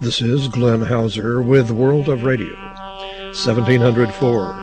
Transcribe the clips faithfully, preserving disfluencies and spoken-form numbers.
This is Glenn Hauser with World of Radio, seventeen oh four.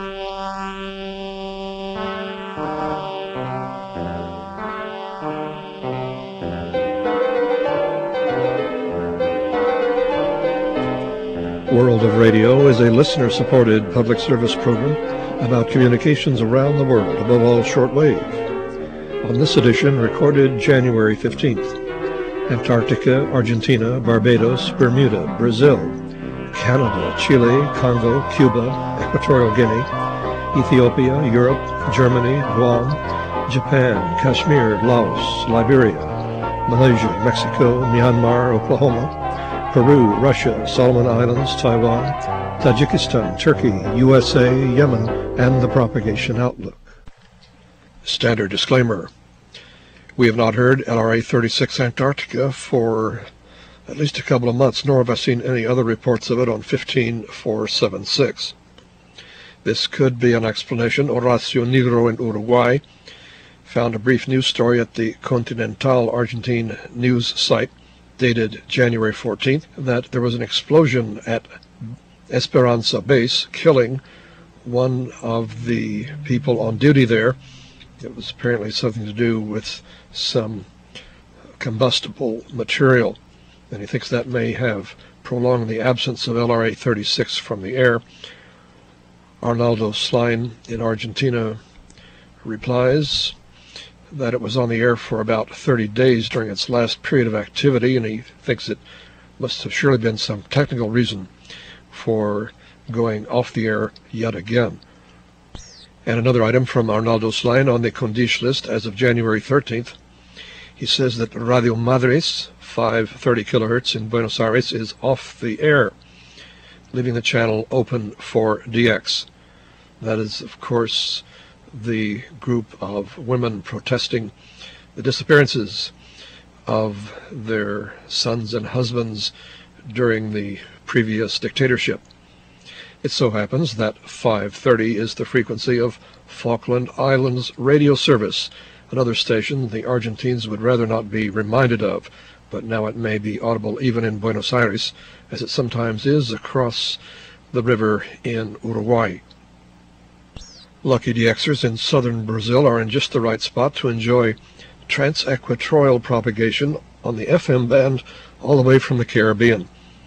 World of Radio is a listener-supported public service program about communications around the world, above all shortwave. On this edition, recorded January fifteenth, Antarctica, Argentina, Barbados, Bermuda, Brazil, Canada, Chile, Congo, Cuba, Equatorial Guinea, Ethiopia, Europe, Germany, Guam, Japan, Kashmir, Laos, Liberia, Malaysia, Mexico, Myanmar, Oklahoma, Peru, Russia, Solomon Islands, Taiwan, Tajikistan, Turkey, U S A, Yemen, and the propagation outlook. Standard disclaimer. We have not heard L R A thirty-six Antarctica for at least a couple of months, nor have I seen any other reports of it on fifteen four seventy-six. This could be an explanation. Horacio Negro in Uruguay found a brief news story at the Continental Argentine news site dated January fourteenth that there was an explosion at Esperanza Base, killing one of the people on duty there. It was apparently something to do with some combustible material, and he thinks that may have prolonged the absence of L R A thirty-six from the air. Arnaldo Slime in Argentina replies that it was on the air for about thirty days during its last period of activity, and he thinks it must have surely been some technical reason for going off the air yet again. And another item from Arnaldo Slime on the Condish list as of January thirteenth. He says that Radio Madres, five thirty kilohertz in Buenos Aires, is off the air, leaving the channel open for D X. That is, of course, the group of women protesting the disappearances of their sons and husbands during the previous dictatorship. It so happens that five thirty is the frequency of Falkland Islands radio service, another station the Argentines would rather not be reminded of, but now it may be audible even in Buenos Aires, as it sometimes is across the river in Uruguay. Lucky DXers in southern Brazil are in just the right spot to enjoy trans-equatorial propagation on the F M band all the way from the Caribbean.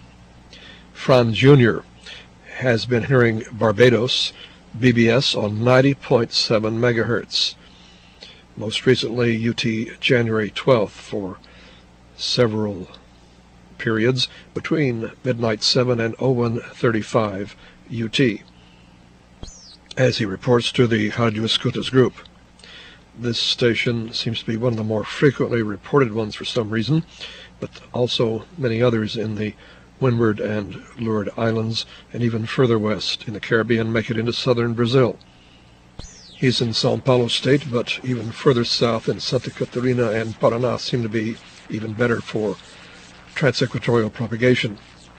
Fran Junior has been hearing Barbados B B S on ninety point seven megahertz. Most recently U T January twelfth for several periods between midnight seven and oh one thirty-five U T, as he reports to the Radio Escutas group. This station seems to be one of the more frequently reported ones for some reason, but also many others in the Windward and Leeward Islands, and even further west in the Caribbean, make it into southern Brazil. He's in São Paulo state, but even further south in Santa Catarina and Paraná seem to be even better for trans-equatorial propagation.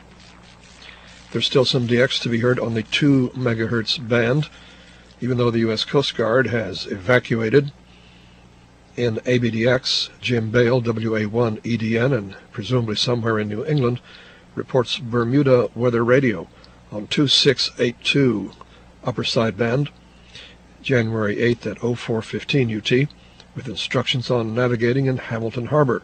There's still some D X to be heard on the two megahertz band, even though the U S Coast Guard has evacuated. In A B D X, Jim Bale, W A one E D N, and presumably somewhere in New England, reports Bermuda Weather Radio on two six eight two upper sideband, January eighth at oh four fifteen U T, with instructions on navigating in Hamilton Harbor.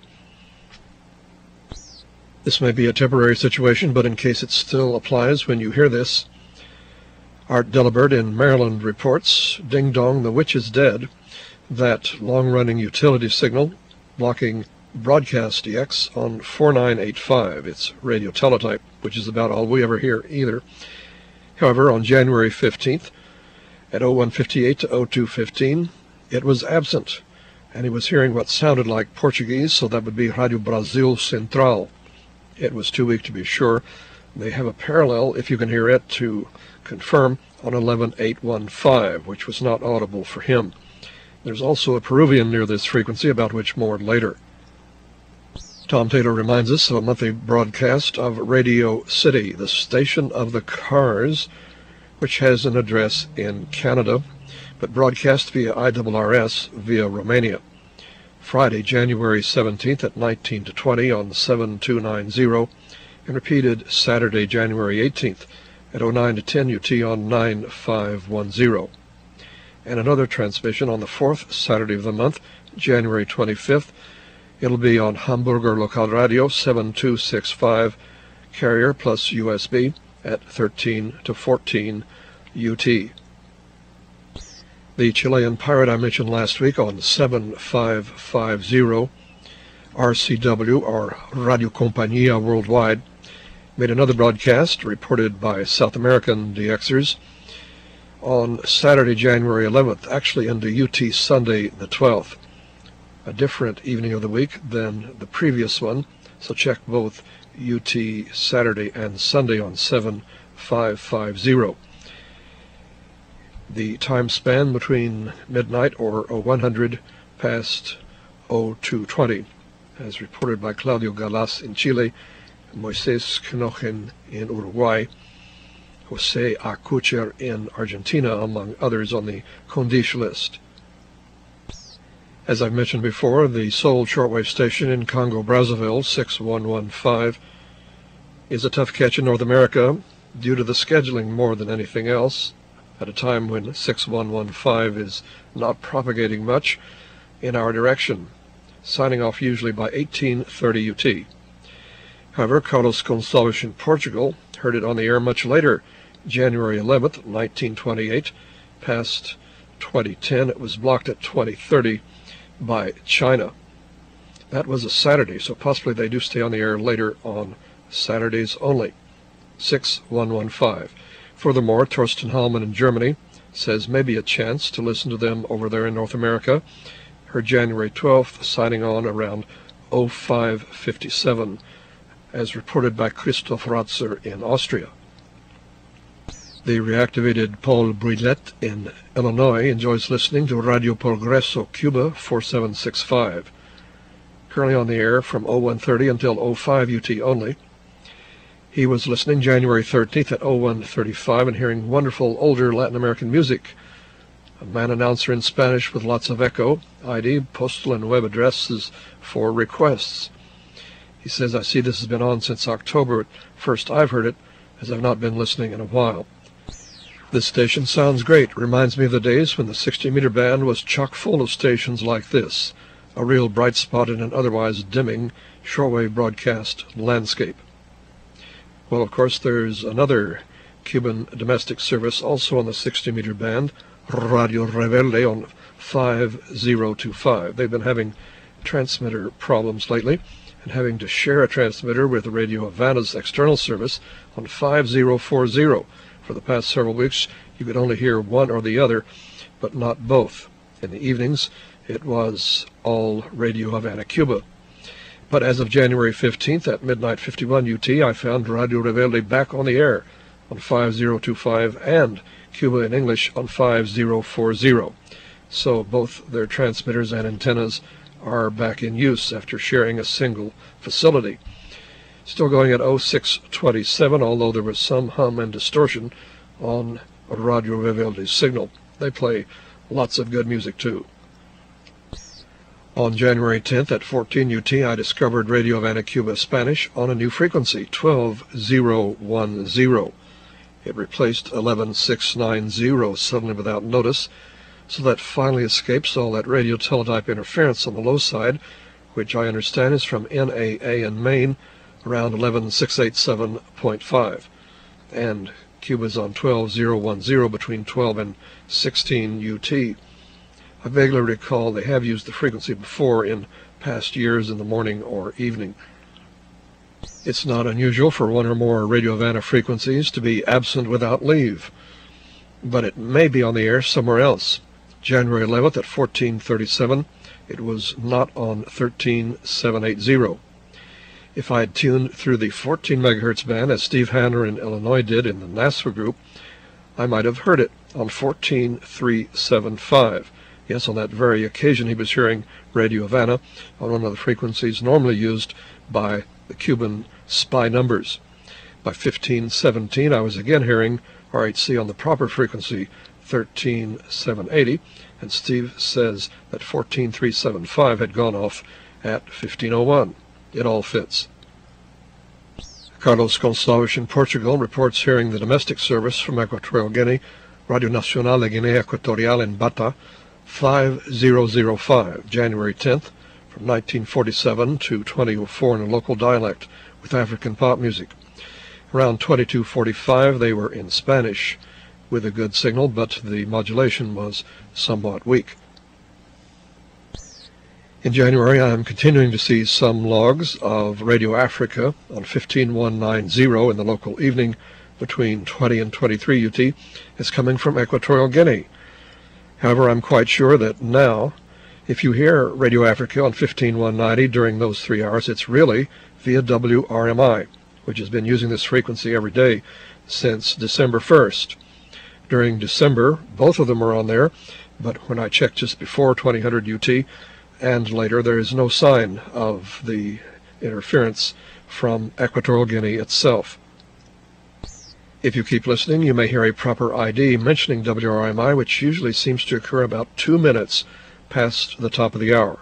This may be a temporary situation, but in case it still applies when you hear this, Art Delibert in Maryland reports, Ding Dong, the Witch is Dead, that long-running utility signal blocking broadcast D X on four nine eight five. It's radio teletype, which is about all we ever hear either. However, on January fifteenth, at oh one fifty-eight to oh two fifteen, it was absent, and he was hearing what sounded like Portuguese, so that would be Radio Brasil Central. It was too weak to be sure. They have a parallel, if you can hear it, to confirm on eleven eight fifteen, which was not audible for him. There's also a Peruvian near this frequency, about which more later. Tom Taylor reminds us of a monthly broadcast of Radio City, the station of the Cars, which has an address in Canada, but broadcast via I R R S via Romania. Friday, January seventeenth at nineteen to twenty on seven two nine zero and repeated Saturday, January eighteenth at oh nine to ten U T on nine five one zero. And another transmission on the fourth Saturday of the month, January twenty-fifth. It'll be on Hamburger Lokalradio seven two six five, carrier plus U S B at thirteen to fourteen U T. The Chilean pirate I mentioned last week on seven five five zero, R C W, or Radio Compañía Worldwide, made another broadcast reported by South American D Xers on Saturday, January eleventh, actually into U T Sunday the twelfth. A different evening of the week than the previous one, so check both U T Saturday and Sunday on seven five five zero. The time span between midnight or one hundred past oh two twenty, as reported by Claudio Galas in Chile, Moisés Knochen in Uruguay, Jose Acucher in Argentina, among others on the Kondish list. As I've mentioned before, the sole shortwave station in Congo-Brazzaville, six one one five, is a tough catch in North America due to the scheduling more than anything else, at a time when six one one five is not propagating much in our direction, signing off usually by eighteen thirty U T. However, Carlos Gonçalves in Portugal heard it on the air much later, January eleventh, nineteen twenty-eight, past twenty ten. It was blocked at twenty thirty by China. That was a Saturday, so possibly they do stay on the air later on Saturdays only. six one one five. Furthermore, Torsten Hallman in Germany says maybe a chance to listen to them over there in North America. Her January twelfth signing on around oh five fifty-seven, as reported by Christoph Ratzer in Austria. The reactivated Paul Brillet in Illinois enjoys listening to Radio Progreso Cuba four seven six five, currently on the air from oh one thirty until oh five U T only. He was listening January thirteenth at oh one thirty-five and hearing wonderful older Latin American music. A man announcer in Spanish with lots of echo, I D, postal and web addresses for requests. He says, I see this has been on since October. First I've heard it, as I've not been listening in a while. This station sounds great. Reminds me of the days when the sixty meter band was chock full of stations like this, a real bright spot in an otherwise dimming shortwave broadcast landscape. Well, of course, there's another Cuban domestic service also on the sixty meter band, Radio Rebelde on five oh two five. They've been having transmitter problems lately and having to share a transmitter with Radio Havana's external service on five oh four oh. For the past several weeks, you could only hear one or the other, but not both. In the evenings, it was all Radio Havana Cuba. But as of January fifteenth at midnight fifty-one U T, I found Radio Rebelde back on the air on five oh two five and Cuba in English on five oh four oh. So both their transmitters and antennas are back in use after sharing a single facility. Still going at oh six twenty-seven, although there was some hum and distortion on Radio Rebelde's signal. They play lots of good music too. On January tenth at fourteen U T, I discovered Radio Havana Cuba Spanish on a new frequency, twelve oh one oh. It replaced eleven six ninety suddenly without notice, so that finally escapes all that radio teletype interference on the low side, which I understand is from N A A in Maine, around eleven six eighty-seven point five, and Cuba's on twelve oh one oh between twelve and sixteen U T. I vaguely recall they have used the frequency before in past years in the morning or evening. It's not unusual for one or more Radio Havana frequencies to be absent without leave, but it may be on the air somewhere else. January eleventh at fourteen thirty-seven, it was not on thirteen seven eighty. If I had tuned through the fourteen megahertz band, as Steve Hanner in Illinois did in the NASFA group, I might have heard it on fourteen three seventy-five. Yes, on that very occasion he was hearing Radio Havana on one of the frequencies normally used by the Cuban spy numbers. By fifteen seventeen, I was again hearing R H C on the proper frequency, thirteen seven eighty, and Steve says that fourteen three seventy-five had gone off at fifteen oh one. It all fits. Carlos Gonçalves in Portugal reports hearing the domestic service from Equatorial Guinea, Radio Nacional de Guinea Equatorial in Bata, five thousand five, January tenth, from nineteen forty-seven to twenty oh four in a local dialect with African pop music. Around twenty-two forty-five they were in Spanish with a good signal, but the modulation was somewhat weak. In January, I am continuing to see some logs of Radio Africa on fifteen one ninety in the local evening between twenty and twenty-three U T is coming from Equatorial Guinea. However, I'm quite sure that now, if you hear Radio Africa on fifteen one ninety during those three hours, it's really via W R M I, which has been using this frequency every day since December first. During December, both of them are on there, but when I checked just before twenty hundred U T, and later, there is no sign of the interference from Equatorial Guinea itself. If you keep listening, you may hear a proper I D mentioning W R M I, which usually seems to occur about two minutes past the top of the hour.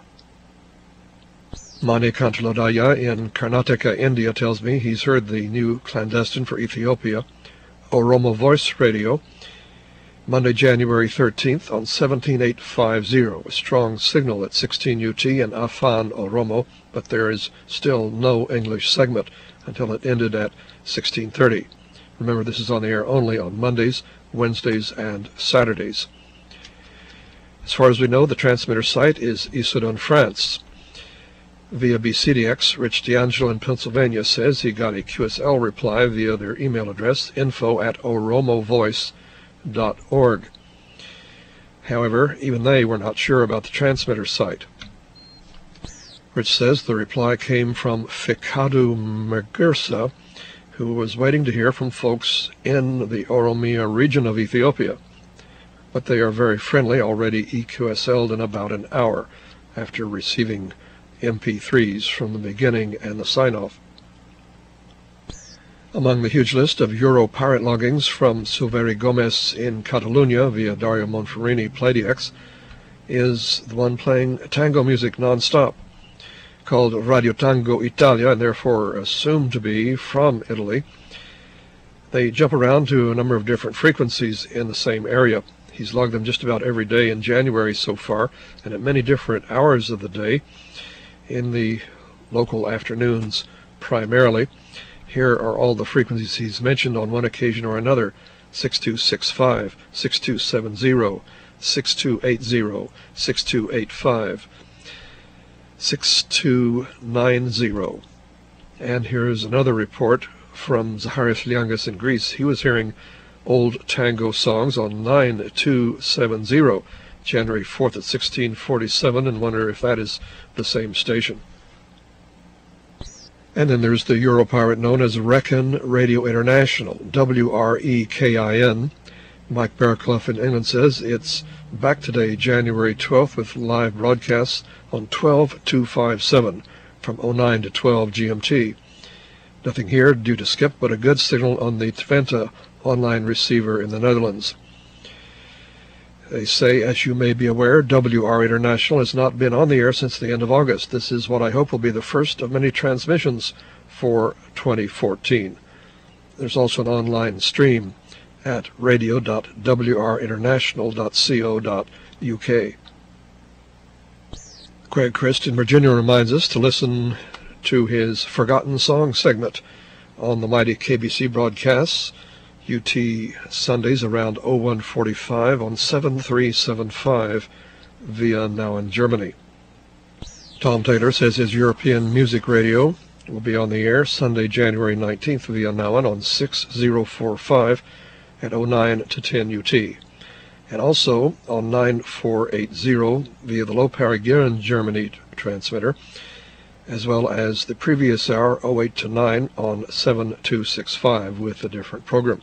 Mani Kantalodaya in Karnataka, India, tells me he's heard the new clandestine for Ethiopia, Oromo Voice Radio, Monday, January thirteenth on seventeen eight fifty, a strong signal at sixteen U T and Afan Oromo, but there is still no English segment until it ended at sixteen thirty. Remember, this is on the air only on Mondays, Wednesdays, and Saturdays. As far as we know, the transmitter site is Issoudun, France. Via B C D X, Rich D'Angelo in Pennsylvania says he got a Q S L reply via their email address, info at oromovoice dot org. However, even they were not sure about the transmitter site. Rich says the reply came from Fikadu Megursa, who was waiting to hear from folks in the Oromia region of Ethiopia. But they are very friendly, already E Q S L'd in about an hour after receiving M P threes from the beginning and the sign-off. Among the huge list of Euro pirate loggings from Silveri Gomez in Catalonia via Dario Monferrini Playdex is the one playing tango music non-stop, called Radio Tango Italia, and therefore assumed to be from Italy. They jump around to a number of different frequencies in the same area. He's logged them just about every day in January so far, and at many different hours of the day, in the local afternoons primarily. Here are all the frequencies he's mentioned on one occasion or another: six two six five, six two seven zero, six two eight zero, six two eight five, six two nine zero. And here's another report from Zacharias Liangas in Greece. He was hearing old tango songs on nine two seven zero, January fourth at sixteen forty-seven, and wonder if that is the same station. And then there's the Europirate known as Reckon Radio International, W R E K I N. Mike Bearclough in England says it's back today, January twelfth, with live broadcasts on twelve two fifty-seven from oh nine to twelve G M T. Nothing here due to skip, but a good signal on the Twente online receiver in the Netherlands. They say, as you may be aware, W R International has not been on the air since the end of August. This is what I hope will be the first of many transmissions for twenty fourteen. There's also an online stream at radio dot w r international dot co dot u k. Craig Christ in Virginia reminds us to listen to his Forgotten Song segment on the mighty K B C broadcasts, U T Sundays around oh one forty-five on seven three seven five via Now in Germany. Tom Taylor says his European Music Radio will be on the air Sunday, January nineteenth via Nowen on six oh four five at oh nine to ten U T, and also on nine four eight zero via the Low-Power Germany transmitter, as well as the previous hour oh eight to nine on seven two six five with a different program.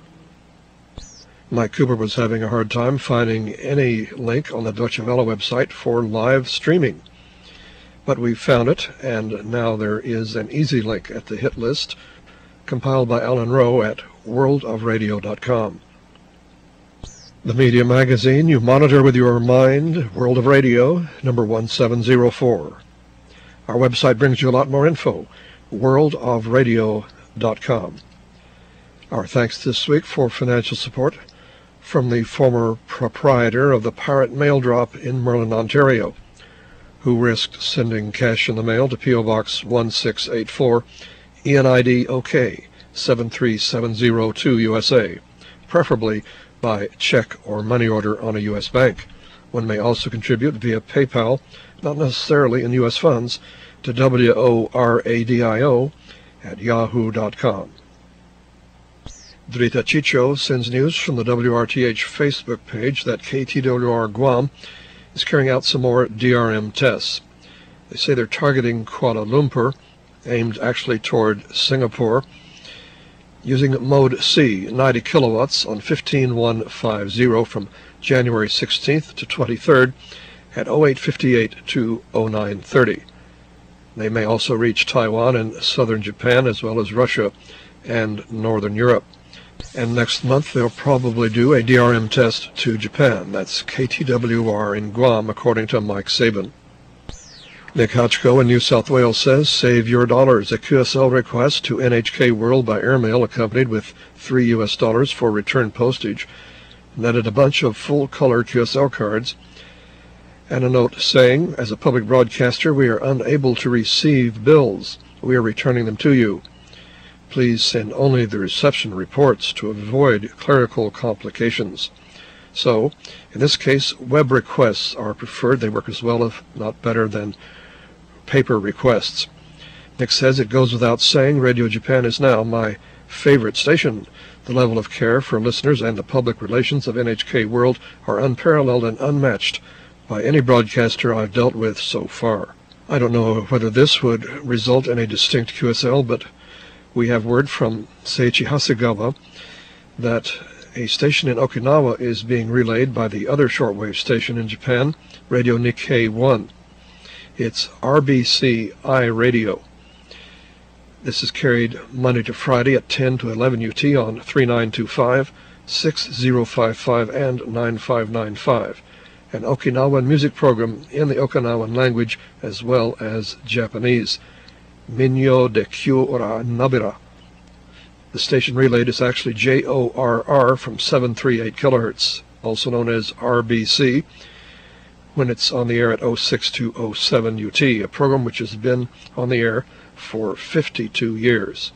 Mike Cooper was having a hard time finding any link on the Deutsche Welle website for live streaming, but we found it, and now there is an easy link at the hit list compiled by Alan Rowe at world of radio dot com. The media magazine you monitor with your mind, World of Radio, number one seven oh four. Our website brings you a lot more info, world of radio dot com. Our thanks this week for financial support from the former proprietor of the Pirate Mail Drop in Merlin, Ontario, who risked sending cash in the mail to P O Box one six eight four, E N I D OK seven three seven zero two U S A, preferably by check or money order on a U S bank. One may also contribute via PayPal, not necessarily in U S funds, to W O R A D I O at yahoo dot com. Drita Chicho sends news from the W R T H Facebook page that K T W R Guam is carrying out some more D R M tests. They say they're targeting Kuala Lumpur, aimed actually toward Singapore, using mode C, ninety kilowatts on fifteen one fifty from January sixteenth to twenty-third at oh eight fifty-eight to oh nine thirty. They may also reach Taiwan and southern Japan, as well as Russia and northern Europe. And next month they'll probably do a D R M test to Japan. That's K T W R in Guam, according to Mike Sabin. Nick Hotchko in New South Wales says, save your dollars. A Q S L request to N H K World by airmail accompanied with three U S dollars for return postage netted a bunch of full-color Q S L cards and a note saying, as a public broadcaster, we are unable to receive bills. We are returning them to you. Please send only the reception reports to avoid clerical complications. So, in this case, web requests are preferred. They work as well, if not better, than paper requests. Nick says it goes without saying, Radio Japan is now my favorite station. The level of care for listeners and the public relations of N H K World are unparalleled and unmatched by any broadcaster I've dealt with so far. I don't know whether this would result in a distinct Q S L, but we have word from Seiichi Hasegawa that a station in Okinawa is being relayed by the other shortwave station in Japan, Radio Nikkei one. It's R B C I Radio. This is carried Monday to Friday at ten to eleven U T on three nine two five, six zero five five, and nine five nine five, an Okinawan music program in the Okinawan language as well as Japanese. Minyo de Kyura Nabira. The station relayed is actually J O R R from seven thirty-eight kilohertz, also known as R B C, when it's on the air at oh six to oh seven U T, a program which has been on the air for fifty-two years.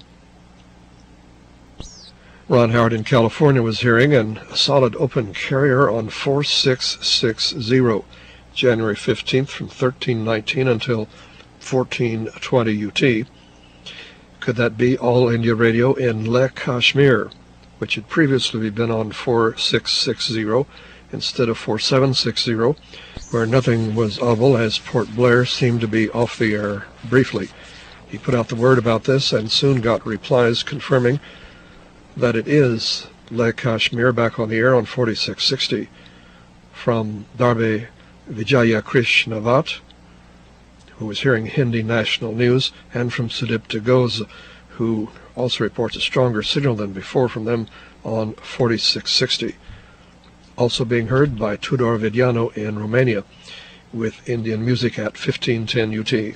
Ron Howard in California was hearing an solid open carrier on four six six zero, January fifteenth from thirteen nineteen until fourteen twenty U T. Could that be All India Radio in Leh Kashmir, which had previously been on four six six zero instead of four seven six zero, where nothing was audible as Port Blair seemed to be off the air briefly. He put out the word about this and soon got replies confirming that it is Leh Kashmir back on the air on forty-six sixty from Darbe Vijaya Krishnavat, who was hearing Hindi national news, and from Sudipta Ghosh, who also reports a stronger signal than before from them on forty-six sixty. Also being heard by Tudor Vidiano in Romania, with Indian music at fifteen ten U T.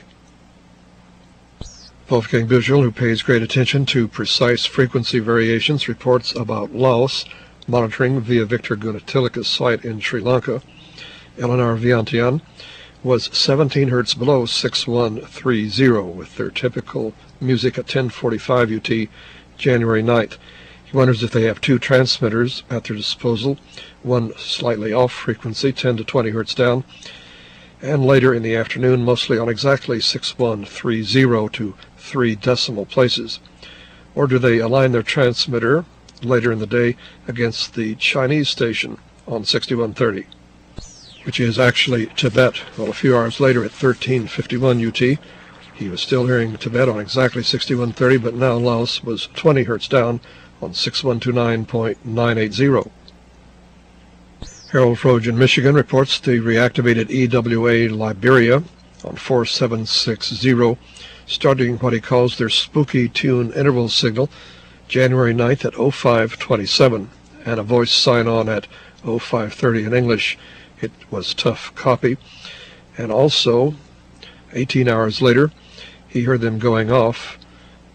Wolfgang Büchel, who pays great attention to precise frequency variations, reports about Laos, monitoring via Victor Gunatilaka's site in Sri Lanka. Eleanor Viantian was seventeen hertz below six one three zero with their typical music at ten forty-five U T, January ninth. He wonders if they have two transmitters at their disposal, one slightly off frequency, ten to twenty hertz down, and later in the afternoon, mostly on exactly six one three zero to three decimal places. Or do they align their transmitter later in the day against the Chinese station on sixty-one thirty? Which is actually Tibet. Well, a few hours later at thirteen fifty-one U T, he was still hearing Tibet on exactly sixty-one thirty, but now Laos was twenty hertz down on six one two nine point nine eight zero. Harold Froge in Michigan reports the reactivated E W A Liberia on four seven six zero, starting what he calls their spooky tune interval signal, January ninth at oh five twenty-seven, and a voice sign-on at oh five thirty in English. It was tough copy. And also, eighteen hours later, he heard them going off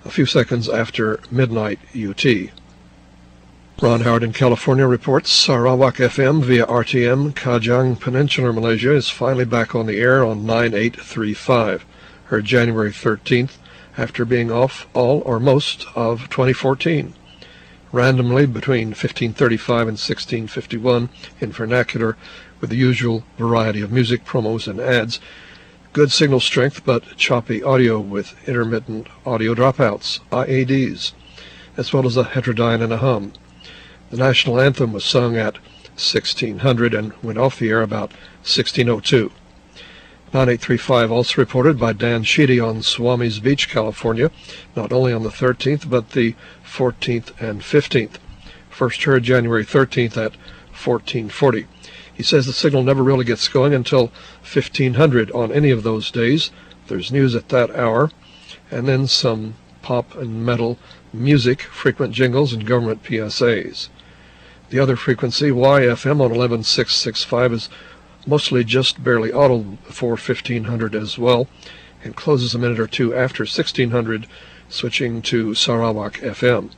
a few seconds after midnight U T. Ron Howard in California reports Sarawak F M via R T M Kajang Peninsular Malaysia is finally back on the air on nine eight three five, heard January thirteenth after being off all or most of twenty fourteen. Randomly between fifteen thirty-five and sixteen fifty-one in vernacular with the usual variety of music, promos, and ads. Good signal strength but choppy audio with intermittent audio dropouts, I A Ds, as well as a heterodyne and a hum. The national anthem was sung at sixteen hundred and went off the air about sixteen oh two. nine eight three five also reported by Dan Sheedy on Swami's Beach, California, not only on the thirteenth but the fourteenth and fifteenth. First heard January thirteenth at fourteen forty. He says the signal never really gets going until fifteen hundred on any of those days. There's news at that hour, and then some pop and metal music, frequent jingles, and government P S As. The other frequency, Y F M on eleven six sixty-five, is mostly just barely audible before fifteen hundred as well, and closes a minute or two after sixteen hundred, switching to Sarawak F M.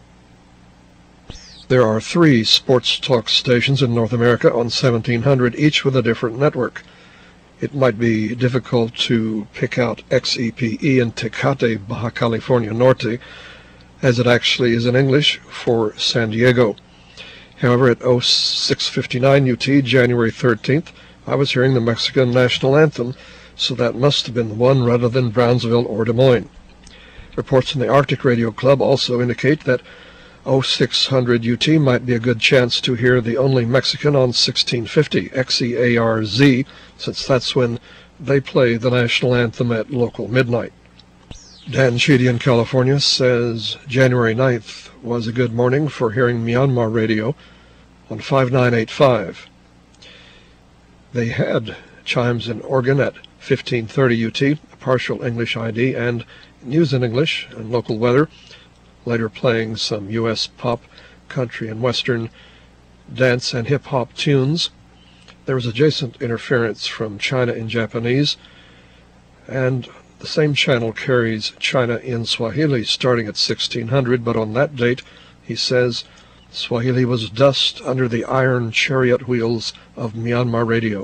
There are three sports talk stations in North America on seventeen hundred, each with a different network. It might be difficult to pick out X E P E in Tecate, Baja California Norte, as it actually is in English for San Diego. However, at oh six fifty-nine U T, January thirteenth, I was hearing the Mexican national anthem, so that must have been the one rather than Brownsville or Des Moines. Reports from the Arctic Radio Club also indicate that oh six hundred U T might be a good chance to hear the only Mexican on sixteen fifty, X E A R Z, since that's when they play the national anthem at local midnight. Dan Sheedy in California says January ninth was a good morning for hearing Myanmar radio on five nine eight five. They had chimes in Oregon at fifteen thirty U T, a partial English I D, and news in English and local weather, later playing some U S pop, country, and western, dance, and hip-hop tunes. There was adjacent interference from China in Japanese, and the same channel carries China in Swahili starting at sixteen hundred, but on that date, he says, Swahili was dust under the iron chariot wheels of Myanmar radio.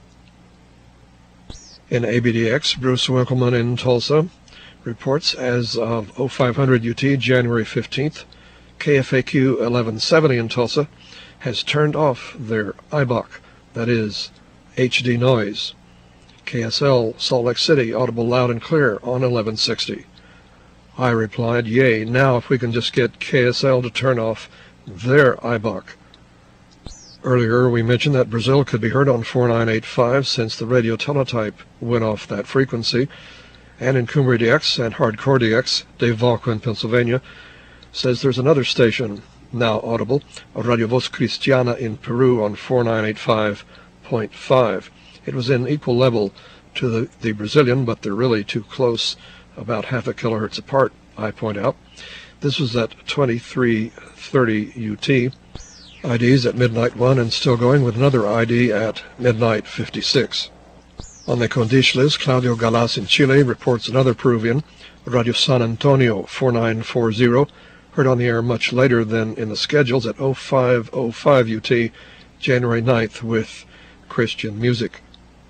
In A B D X, Bruce Winkleman in Tulsa reports as of oh five hundred U T, January fifteenth, K F A Q eleven seventy in Tulsa has turned off their I B O C, that is, H D noise. K S L, Salt Lake City, audible loud and clear on eleven sixty. I replied, yay, now if we can just get K S L to turn off their I B O C. Earlier we mentioned that Brazil could be heard on four nine eight five since the radio teletype went off that frequency, and in Cumbre D X and Hardcore D X, Dave Valco in Pennsylvania says there's another station now audible, Radio Voz Cristiana in Peru on four nine eight five point five. It was in equal level to the, the Brazilian, but they're really too close, about half a kilohertz apart, I point out. This was at twenty-three thirty U T. I Ds at midnight one and still going with another I D at midnight fifty-six. On the Condishles, Claudio Galas in Chile reports another Peruvian, Radio San Antonio four nine four zero, heard on the air much later than in the schedules at oh five oh five U T, January ninth with Christian music.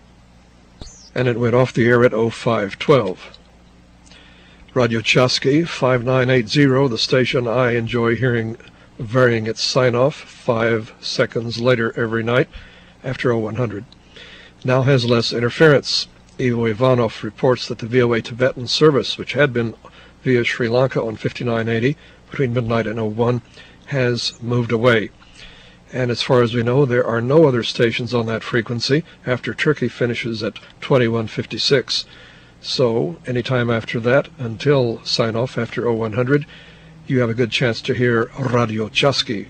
And it went off the air at oh five twelve. Radio Chasky five nine eight zero, the station I enjoy hearing varying its sign-off five seconds later every night after oh one hundred, now has less interference. Ivo Ivanov reports that the V O A Tibetan service, which had been via Sri Lanka on fifty-nine eighty between midnight and oh one, has moved away. And as far as we know, there are no other stations on that frequency after Turkey finishes at twenty-one fifty-six. So, any time after that, until sign-off after oh one hundred, you have a good chance to hear Radio Chasky.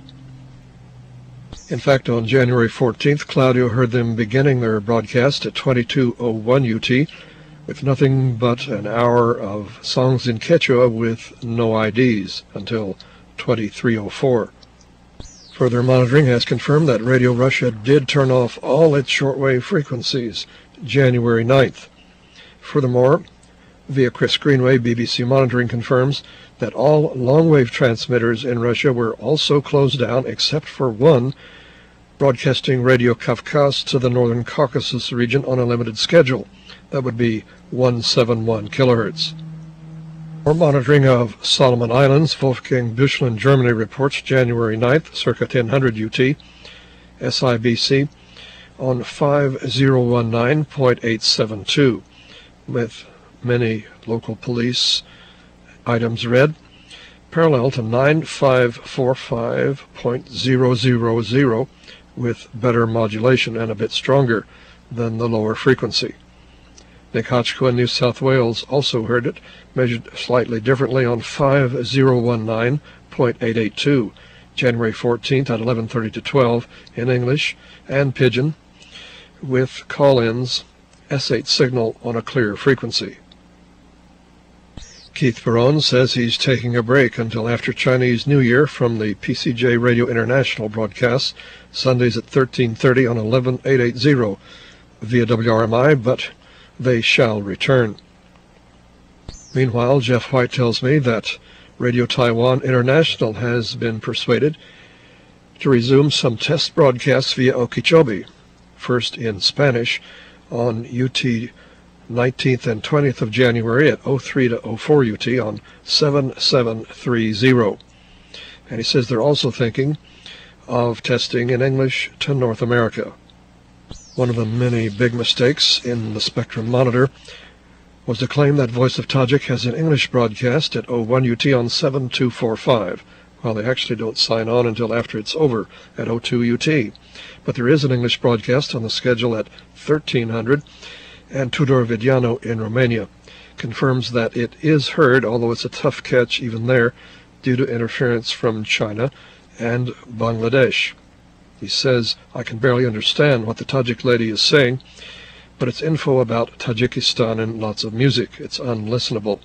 In fact, on January fourteenth, Claudio heard them beginning their broadcast at twenty-two oh one U T, with nothing but an hour of songs in Quechua with no I Ds until twenty-three oh four. Further monitoring has confirmed that Radio Russia did turn off all its shortwave frequencies January ninth. Furthermore, Via Chris Greenway, B B C Monitoring confirms that all long-wave transmitters in Russia were also closed down except for one, broadcasting Radio Kavkaz to the Northern Caucasus region on a limited schedule. That would be one seventy-one kilohertz. For monitoring of Solomon Islands, Wolfgang Büchlen, Germany, reports January ninth, circa ten hundred U T, S I B C, on five thousand nineteen point eight seven two, with many local police items read, parallel to nine five four five point zero zero zero, with better modulation and a bit stronger than the lower frequency. Nick Hotchko in New South Wales also heard it, measured slightly differently on five thousand nineteen point eight eight two, January fourteenth at eleven thirty to twelve in English and Pidgin, with call-ins S eight signal on a clear frequency. Keith Perron says he's taking a break until after Chinese New Year from the P C J Radio International broadcasts, Sundays at thirteen thirty on eleven eight eighty via W R M I, but they shall return. Meanwhile, Jeff White tells me that Radio Taiwan International has been persuaded to resume some test broadcasts via Okeechobee, first in Spanish on U T nineteenth and twentieth of January at oh three to oh four U T on seven seven three zero. And he says they're also thinking of testing in English to North America. One of the many big mistakes in the Spectrum Monitor was to claim that Voice of Tajik has an English broadcast at oh one U T on seven two four five, while they actually don't sign on until after it's over at oh two U T. But there is an English broadcast on the schedule at thirteen hundred, and Tudor Vidiano in Romania confirms that it is heard, although it's a tough catch even there due to interference from China and Bangladesh. He says, I can barely understand what the Tajik lady is saying, but it's info about Tajikistan and lots of music. It's unlistenable.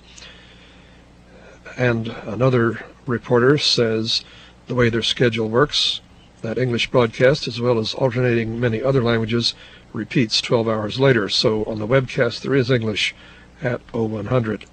And another reporter says the way their schedule works, that English broadcast, as well as alternating many other languages, repeats twelve hours later, so on the webcast there is English at oh one hundred.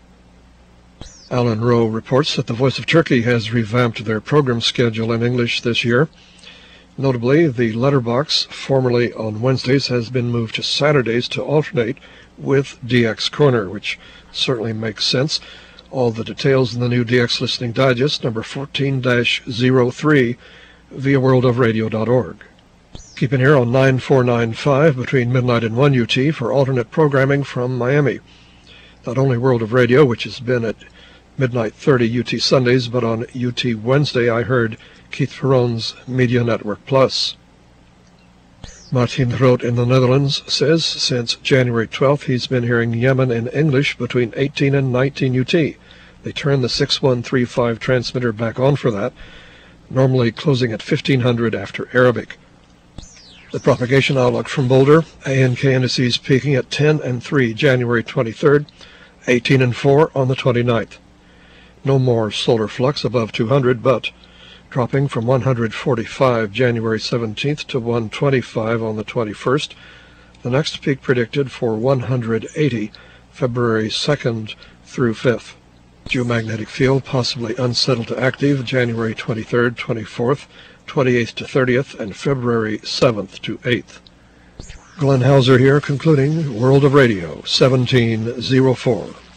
Alan Rowe reports that the Voice of Turkey has revamped their program schedule in English this year. Notably, the letterbox, formerly on Wednesdays, has been moved to Saturdays to alternate with D X Corner, which certainly makes sense. All the details in the new D X Listening Digest, number fourteen dash oh three, via world of radio dot org. Keep in here on nine four nine five between midnight and one U T for alternate programming from Miami. Not only World of Radio, which has been at midnight thirty U T Sundays, but on U T Wednesday I heard Keith Perron's Media Network Plus. Martin Roth in the Netherlands says since January twelfth he's been hearing Yemen in English between eighteen and nineteen U T. They turned the six one three five transmitter back on for that, normally closing at fifteen hundred after Arabic. The propagation outlook from Boulder, A N K indices peaking at ten and three January twenty-third, eighteen and four on the twenty-ninth. No more solar flux above two hundred, but dropping from one hundred forty-five January seventeenth to one twenty-five on the twenty-first. The next peak predicted for one hundred eighty February second through fifth. Geomagnetic field possibly unsettled to active January twenty-third, twenty-fourth, twenty-eighth to thirtieth, and February seventh to eighth. Glenn Hauser here, concluding World of Radio, seventeen oh four.